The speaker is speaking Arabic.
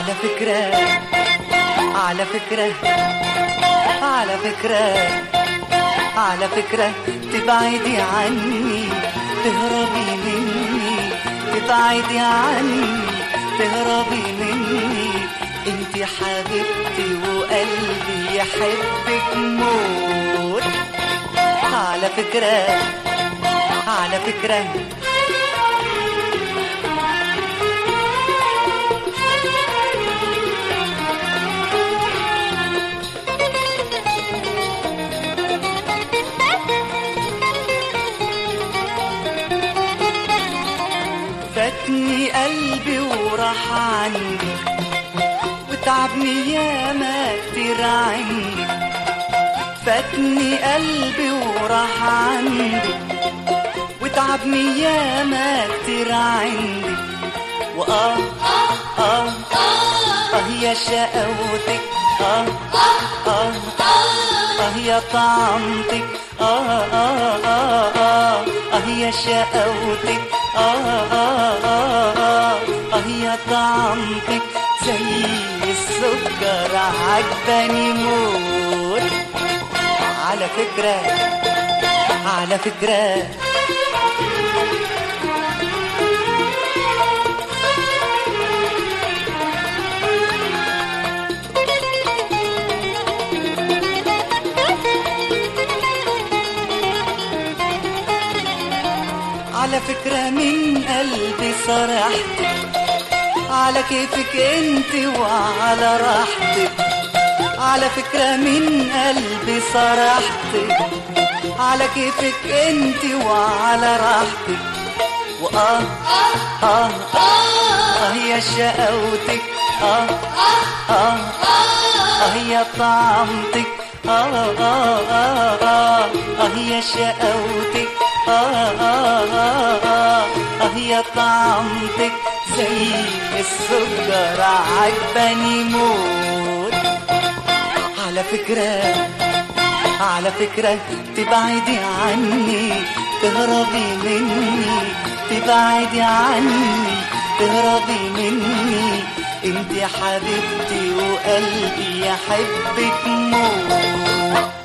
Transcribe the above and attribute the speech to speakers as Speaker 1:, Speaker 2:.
Speaker 1: على فكرة على فكرة على فكرة على فكرة تبعدي عني تهربي مني، تبعدي عني تهربي مني. انتي حبيبتي وقلبي يحبك موت. على فكرة على فكرة فاتني قلبي وراح عني وتعبني ياما كتير عني. فاتني قلبي وراح عني وتعبني ياما كتير عندي. يا شقاوتك يا طعمتك يا شقاوتك يا طعمتك زي السكر عجباني موت. على فكرة على فكرة على فكرة من قلبي صرحتك على كيفك انت وعلى راحتك. على فكرة من قلبي صرحتك على كيفك انت وعلى راحتك. يا شقاوتك يا طعمتك يا شقاوتك يا طعمتك زي السكر عجباني موت. على فكرة على فكرة تبعدي عني تهربي مني، تبعدي عني تهربي مني. انتي حبيبتي وقلبي يحبك موت.